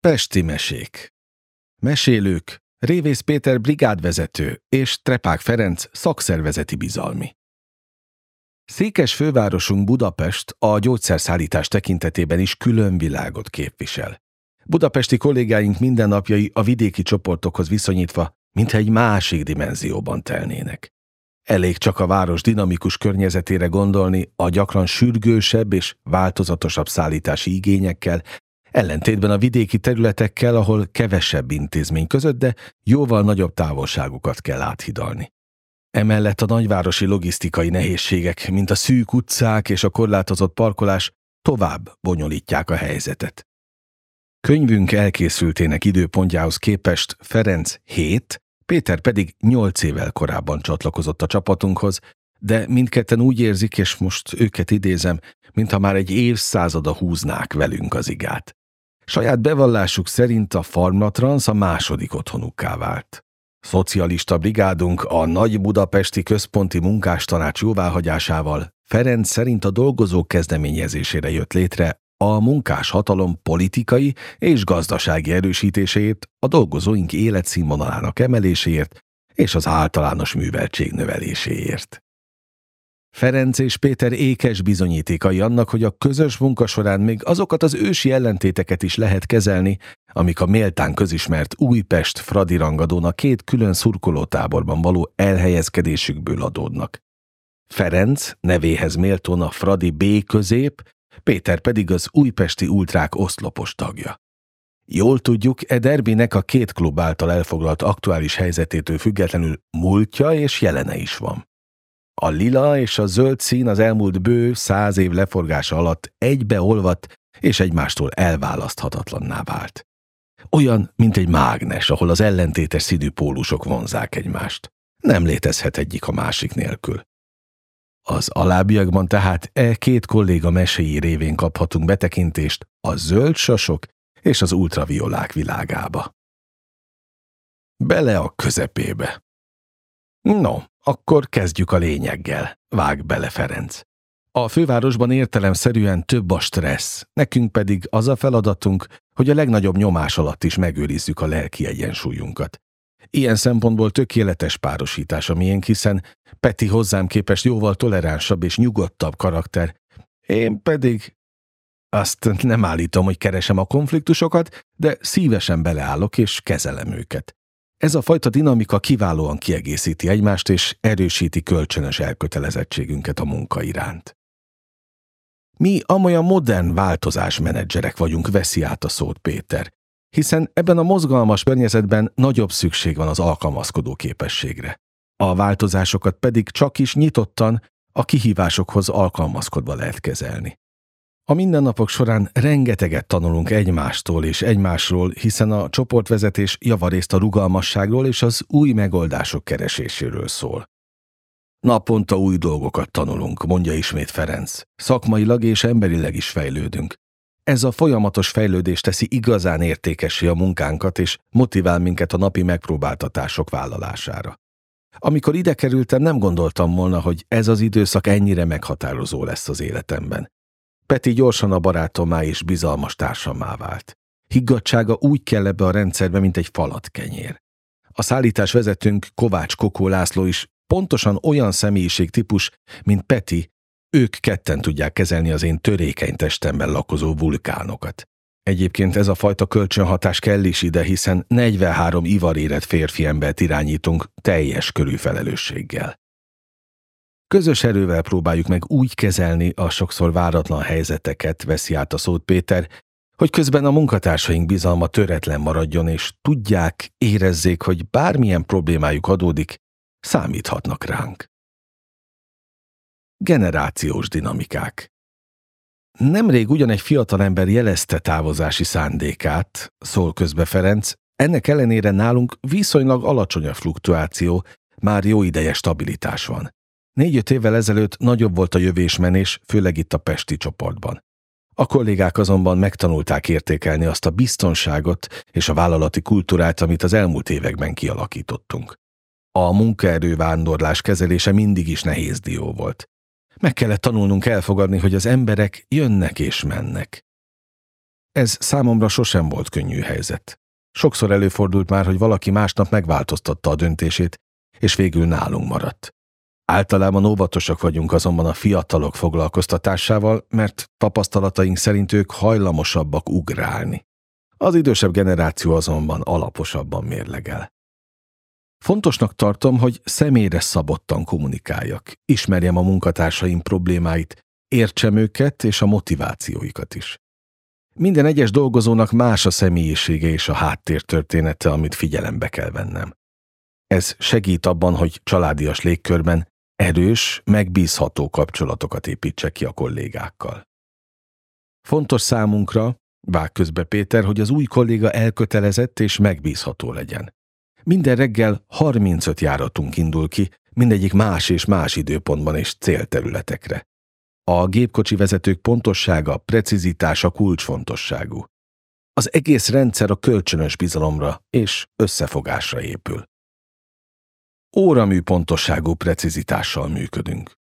Pesti mesék. Mesélők: Révész Péter brigádvezető és Trepák Ferenc szakszervezeti bizalmi. Székes fővárosunk Budapest a gyógyszerszállítás tekintetében is külön világot képvisel. Budapesti kollégáink mindennapjai a vidéki csoportokhoz viszonyítva mintha egy másik dimenzióban telnének. Elég csak a város dinamikus környezetére gondolni, a gyakran sürgősebb és változatosabb szállítási igényekkel, ellentétben a vidéki területekkel, ahol kevesebb intézmény között, de jóval nagyobb távolságokat kell áthidalni. Emellett a nagyvárosi logisztikai nehézségek, mint a szűk utcák és a korlátozott parkolás tovább bonyolítják a helyzetet. Könyvünk elkészültének időpontjához képest Ferenc 7, Péter pedig 8 évvel korábban csatlakozott a csapatunkhoz, de mindketten úgy érzik, és most őket idézem, mintha már egy évszázada húznák velünk az igát. Saját bevallásuk szerint a Farmlatransz a második otthonukká vált. Szocialista brigádunk a Nagy Budapesti Központi Munkástanács jóváhagyásával Ferenc szerint a dolgozók kezdeményezésére jött létre a munkáshatalom politikai és gazdasági erősítéséért, a dolgozóink életszínvonalának emeléséért és az általános műveltség növeléséért. Ferenc és Péter ékes bizonyítékai annak, hogy a közös munka során még azokat az ősi ellentéteket is lehet kezelni, amik a méltán közismert Újpest-Fradi rangadón a két külön szurkolótáborban való elhelyezkedésükből adódnak. Ferenc nevéhez méltón a Fradi B közép, Péter pedig az újpesti ultrák oszlopos tagja. Jól tudjuk, derbinek a két klub által elfoglalt aktuális helyzetétől függetlenül múltja és jelene is van. A lila és a zöld szín az elmúlt bő 100 év leforgása alatt egybeolvadt és egymástól elválaszthatatlanná vált. Olyan, mint egy mágnes, ahol az ellentétes színű pólusok vonzzák egymást. Nem létezhet egyik a másik nélkül. Az alábbiakban tehát két kolléga meséi révén kaphatunk betekintést a zöld sasok és az ultraviolák világába. Bele a közepébe. No, akkor kezdjük a lényeggel, vág bele Ferenc. A fővárosban értelemszerűen több a stressz, nekünk pedig az a feladatunk, hogy a legnagyobb nyomás alatt is megőrizzük a lelki egyensúlyunkat. Ilyen szempontból tökéletes párosítás a miénk, hiszen Peti hozzám képest jóval toleránsabb és nyugodtabb karakter, én pedig azt nem állítom, hogy keresem a konfliktusokat, de szívesen beleállok és kezelem őket. Ez a fajta dinamika kiválóan kiegészíti egymást és erősíti kölcsönös elkötelezettségünket a munka iránt. Mi amolyan modern változásmenedzserek vagyunk, veszi át a szót Péter, hiszen ebben a mozgalmas környezetben nagyobb szükség van az alkalmazkodó képességre. A változásokat pedig csak is nyitottan, a kihívásokhoz alkalmazkodva lehet kezelni. A mindennapok során rengeteget tanulunk egymástól és egymásról, hiszen a csoportvezetés javarészt a rugalmasságról és az új megoldások kereséséről szól. Naponta új dolgokat tanulunk, mondja ismét Ferenc. Szakmailag és emberileg is fejlődünk. Ez a folyamatos fejlődés teszi igazán értékessé a munkánkat és motivál minket a napi megpróbáltatások vállalására. Amikor ide kerültem, nem gondoltam volna, hogy ez az időszak ennyire meghatározó lesz az életemben. Peti gyorsan a barátommá és bizalmas társammá vált. Higgadtsága úgy kell ebbe a rendszerbe, mint egy falatkenyér. A szállításvezetőnk Kovács Kokó László is pontosan olyan személyiségtípus, mint Peti, ők ketten tudják kezelni az én törékeny testemben lakozó vulkánokat. Egyébként ez a fajta kölcsönhatás kell is ide, hiszen 43 ivarérett férfi embert irányítunk teljes körű felelősséggel. Közös erővel próbáljuk meg úgy kezelni a sokszor váratlan helyzeteket, veszi át a szót Péter, hogy közben a munkatársaink bizalma töretlen maradjon, és tudják, érezzék, hogy bármilyen problémájuk adódik, számíthatnak ránk. Generációs dinamikák. Nemrég ugyan egy fiatalember jelezte távozási szándékát, szól közbe Ferenc, ennek ellenére nálunk viszonylag alacsony a fluktuáció, már jó ideje stabilitás van. 4-5 évvel ezelőtt nagyobb volt a jövésmenés, főleg itt a pesti csoportban. A kollégák azonban megtanulták értékelni azt a biztonságot és a vállalati kultúrát, amit az elmúlt években kialakítottunk. A munkaerővándorlás kezelése mindig is nehéz dió volt. Meg kellett tanulnunk elfogadni, hogy az emberek jönnek és mennek. Ez számomra sosem volt könnyű helyzet. Sokszor előfordult már, hogy valaki másnap megváltoztatta a döntését, és végül nálunk maradt. Általában óvatosak vagyunk azonban a fiatalok foglalkoztatásával, mert tapasztalataink szerint ők hajlamosabbak ugrálni. Az idősebb generáció azonban alaposabban mérlegel. Fontosnak tartom, hogy személyre szabottan kommunikáljak, ismerjem a munkatársaim problémáit, értsem őket és a motivációikat is. Minden egyes dolgozónak más a személyisége és a háttértörténete, amit figyelembe kell vennem. Ez segít abban, hogy családias légkörben erős, megbízható kapcsolatokat építsek ki a kollégákkal. Fontos számunkra, vág közbe Péter, hogy az új kolléga elkötelezett és megbízható legyen. Minden reggel 35 járatunk indul ki, mindegyik más és más időpontban és célterületekre. A gépkocsi vezetők pontossága, precizitása kulcsfontosságú. Az egész rendszer a kölcsönös bizalomra és összefogásra épül. Óramű pontosságú precizitással működünk.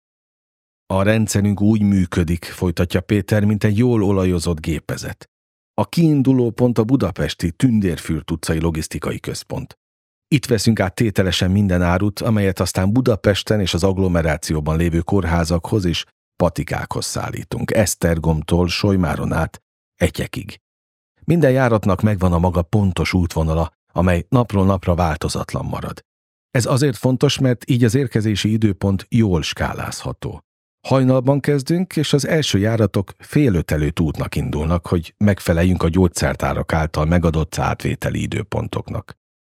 A rendszerünk úgy működik, folytatja Péter, mint egy jól olajozott gépezet. A kiinduló pont a budapesti Tündérfürt utcai logisztikai központ. Itt veszünk át tételesen minden árut, amelyet aztán Budapesten és az agglomerációban lévő kórházakhoz és patikákhoz szállítunk, Esztergomtól Solymáron át Etyekig. Minden járatnak megvan a maga pontos útvonala, amely napról napra változatlan marad. Ez azért fontos, mert így az érkezési időpont jól skálázható. Hajnalban kezdünk, és az első járatok fél 5 előtt útnak indulnak, hogy megfeleljünk a gyógyszertárak által megadott átvételi időpontoknak.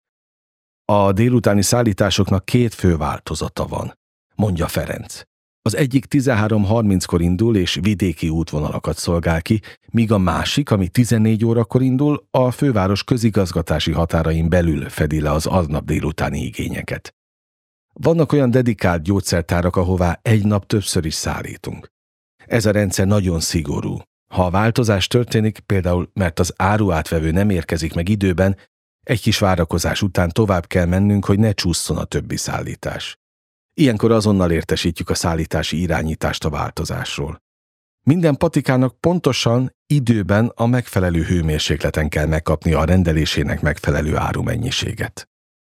A délutáni szállításoknak 2 fő változata van, mondja Ferenc. Az egyik 13:30-kor indul és vidéki útvonalakat szolgál ki, míg a másik, ami 14 órakor indul, a főváros közigazgatási határain belül fedi le az aznap délutáni igényeket. Vannak olyan dedikált gyógyszertárak, ahová egy nap többször is szállítunk. Ez a rendszer nagyon szigorú. Ha a változás történik, például mert az áruátvevő nem érkezik meg időben, egy kis várakozás után tovább kell mennünk, hogy ne csússzon a többi szállítás. Ilyenkor azonnal értesítjük a szállítási irányítást a változásról. Minden patikának pontosan, időben a megfelelő hőmérsékleten kell megkapnia a rendelésének megfelelő árumennyiséget.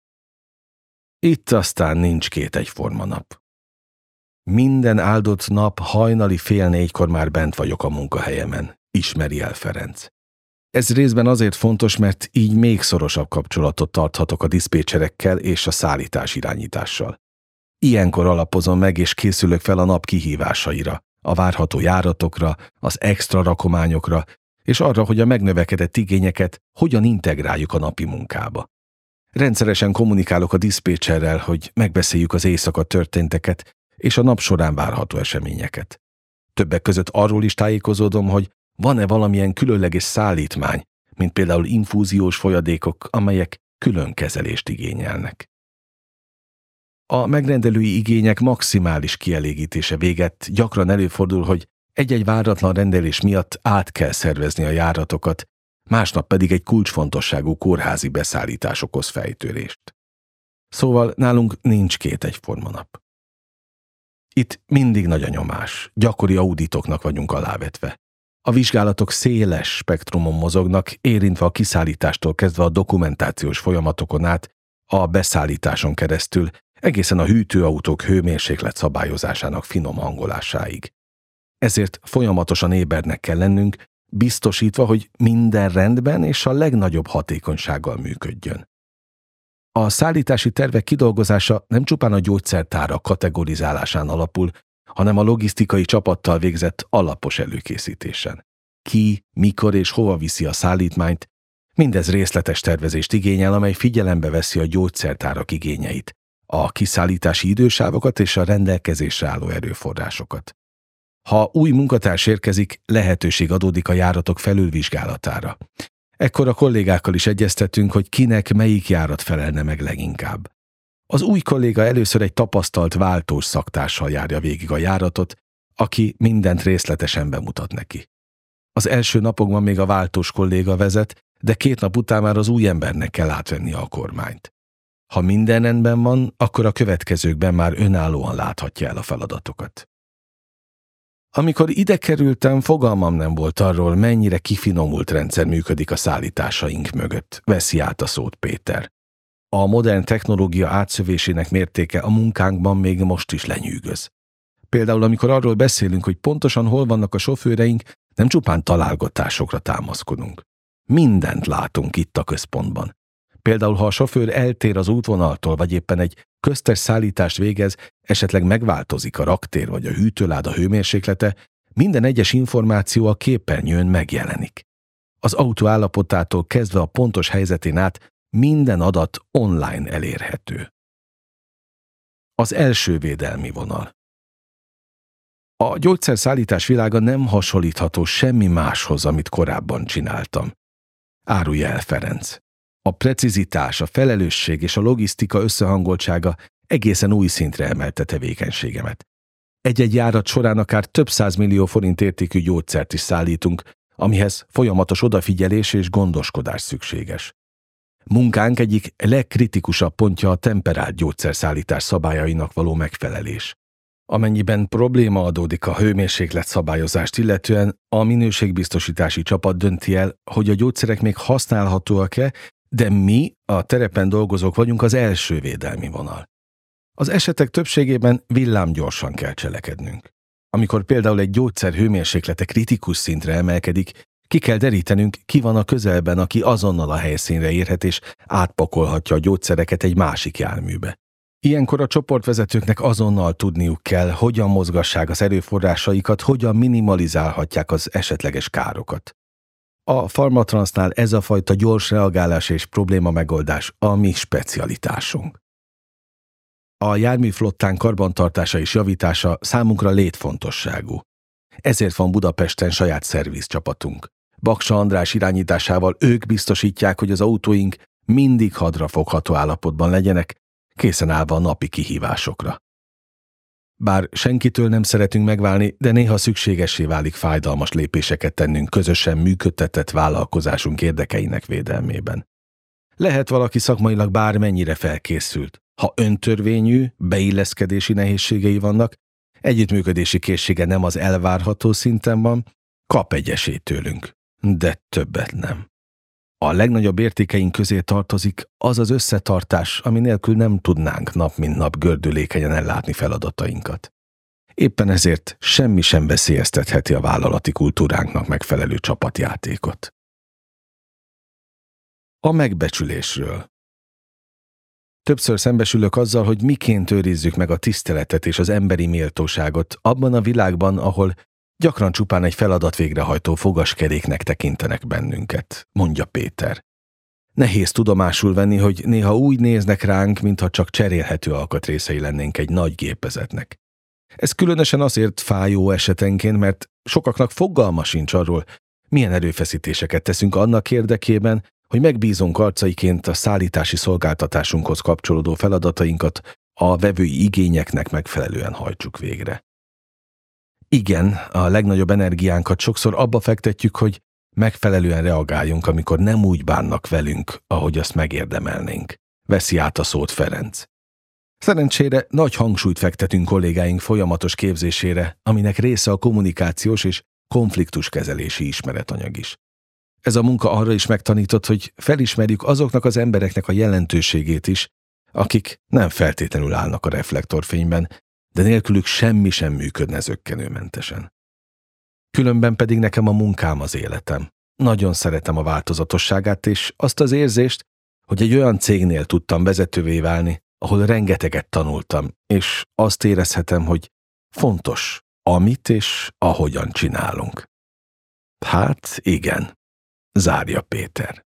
Itt aztán nincs 2 egyforma nap. Minden áldott nap hajnali 3:30 már bent vagyok a munkahelyemen, ismeri el Ferenc. Ez részben azért fontos, mert így még szorosabb kapcsolatot tarthatok a diszpécserekkel és a szállítás irányítással. Ilyenkor alapozom meg és készülök fel a nap kihívásaira, a várható járatokra, az extra rakományokra, és arra, hogy a megnövekedett igényeket hogyan integráljuk a napi munkába. Rendszeresen kommunikálok a diszpécserrel, hogy megbeszéljük az éjszaka történteket és a nap során várható eseményeket. Többek között arról is tájékozódom, hogy van-e valamilyen különleges szállítmány, mint például infúziós folyadékok, amelyek külön kezelést igényelnek. A megrendelői igények maximális kielégítése végett gyakran előfordul, hogy egy-egy váratlan rendelés miatt át kell szervezni a járatokat, másnap pedig egy kulcsfontosságú kórházi beszállítás okoz fejtörést. Szóval nálunk nincs 2 egyforma nap. Itt mindig nagy a nyomás, gyakori auditoknak vagyunk alávetve. A vizsgálatok széles spektrumon mozognak, érintve a kiszállítástól kezdve a dokumentációs folyamatokon át, a beszállításon keresztül, egészen a hűtőautók hőmérséklet szabályozásának finom hangolásáig. Ezért folyamatosan ébernek kell lennünk, biztosítva, hogy minden rendben és a legnagyobb hatékonysággal működjön. A szállítási tervek kidolgozása nem csupán a gyógyszertárak kategorizálásán alapul, hanem a logisztikai csapattal végzett alapos előkészítésen. Ki, mikor és hova viszi a szállítmányt, mindez részletes tervezést igényel, amely figyelembe veszi a gyógyszertárak igényeit, a kiszállítási idősávokat és a rendelkezésre álló erőforrásokat. Ha új munkatárs érkezik, lehetőség adódik a járatok felülvizsgálatára. Ekkor a kollégákkal is egyeztetünk, hogy kinek melyik járat felelne meg leginkább. Az új kolléga először egy tapasztalt váltós szaktársal járja végig a járatot, aki mindent részletesen bemutat neki. Az első napokban még a váltós kolléga vezet, de 2 nap után már az új embernek kell átvennie a kormányt. Ha minden rendben van, akkor a következőkben már önállóan láthatja el a feladatokat. Amikor ide kerültem, fogalmam nem volt arról, mennyire kifinomult rendszer működik a szállításaink mögött. Veszi át a szót Péter. A modern technológia átszövésének mértéke a munkánkban még most is lenyűgöz. Például amikor arról beszélünk, hogy pontosan hol vannak a sofőreink, nem csupán találgatásokra támaszkodunk. Mindent látunk itt a központban. Például, ha a sofőr eltér az útvonaltól, vagy éppen egy köztes szállítást végez, esetleg megváltozik a raktér vagy a hűtőláda hőmérséklete, minden egyes információ a képernyőn megjelenik. Az autó állapotától kezdve a pontos helyzetén át minden adat online elérhető. Az első védelmi vonal. A gyógyszerszállítás világa nem hasonlítható semmi máshoz, amit korábban csináltam. Árulja el Ferenc. A precizitás, a felelősség és a logisztika összehangoltsága egészen új szintre emelte tevékenységemet. Egy-egy járat során akár több 100 millió forint értékű gyógyszert is szállítunk, amihez folyamatos odafigyelés és gondoskodás szükséges. Munkánk egyik legkritikusabb pontja a temperált gyógyszerszállítás szabályainak való megfelelés. Amennyiben probléma adódik a hőmérséklet szabályozást illetően, a minőségbiztosítási csapat dönti el, hogy a gyógyszerek még használhatóak-e, de mi, a terepen dolgozók vagyunk az első védelmi vonal. Az esetek többségében villámgyorsan kell cselekednünk. Amikor például egy gyógyszer hőmérséklete kritikus szintre emelkedik, ki kell derítenünk, ki van a közelben, aki azonnal a helyszínre érhet és átpakolhatja a gyógyszereket egy másik járműbe. Ilyenkor a csoportvezetőknek azonnal tudniuk kell, hogyan mozgassák az erőforrásaikat, hogyan minimalizálhatják az esetleges károkat. A Pharmatransnál ez a fajta gyors reagálás és probléma megoldás a mi specialitásunk. A járműflottán karbantartása és javítása számunkra létfontosságú. Ezért van Budapesten saját szervizcsapatunk. Baksa András irányításával ők biztosítják, hogy az autóink mindig hadrafogható állapotban legyenek, készen állva a napi kihívásokra. Bár senkitől nem szeretünk megválni, de néha szükségessé válik fájdalmas lépéseket tennünk közösen működtetett vállalkozásunk érdekeinek védelmében. Lehet valaki szakmailag bármennyire felkészült. Ha öntörvényű, beilleszkedési nehézségei vannak, együttműködési készsége nem az elvárható szinten van, kap egy esélyt tőlünk, de többet nem. A legnagyobb értékeink közé tartozik az az összetartás, ami nélkül nem tudnánk nap mint nap gördülékenyen ellátni feladatainkat. Éppen ezért semmi sem veszélyeztetheti a vállalati kultúránknak megfelelő csapatjátékot. A megbecsülésről. Többször szembesülök azzal, hogy miként őrizzük meg a tiszteletet és az emberi méltóságot abban a világban, ahol gyakran csupán egy feladat végrehajtó fogaskeréknek tekintenek bennünket, mondja Péter. Nehéz tudomásul venni, hogy néha úgy néznek ránk, mintha csak cserélhető alkatrészei lennénk egy nagy gépezetnek. Ez különösen azért fájó esetenként, mert sokaknak fogalma sincs arról, milyen erőfeszítéseket teszünk annak érdekében, hogy megbízunk arcaiként a szállítási szolgáltatásunkhoz kapcsolódó feladatainkat a vevői igényeknek megfelelően hajtsuk végre. Igen, a legnagyobb energiánkat sokszor abba fektetjük, hogy megfelelően reagáljunk, amikor nem úgy bánnak velünk, ahogy azt megérdemelnénk. Veszi át a szót Ferenc. Szerencsére nagy hangsúlyt fektetünk kollégáink folyamatos képzésére, aminek része a kommunikációs és konfliktuskezelési ismeretanyag is. Ez a munka arra is megtanított, hogy felismerjük azoknak az embereknek a jelentőségét is, akik nem feltétlenül állnak a reflektorfényben, de nélkülük semmi sem működne zökkenőmentesen. Különben pedig nekem a munkám az életem. Nagyon szeretem a változatosságát és azt az érzést, hogy egy olyan cégnél tudtam vezetővé válni, ahol rengeteget tanultam, és azt érezhetem, hogy fontos, amit és ahogyan csinálunk. Hát igen, zárja Péter.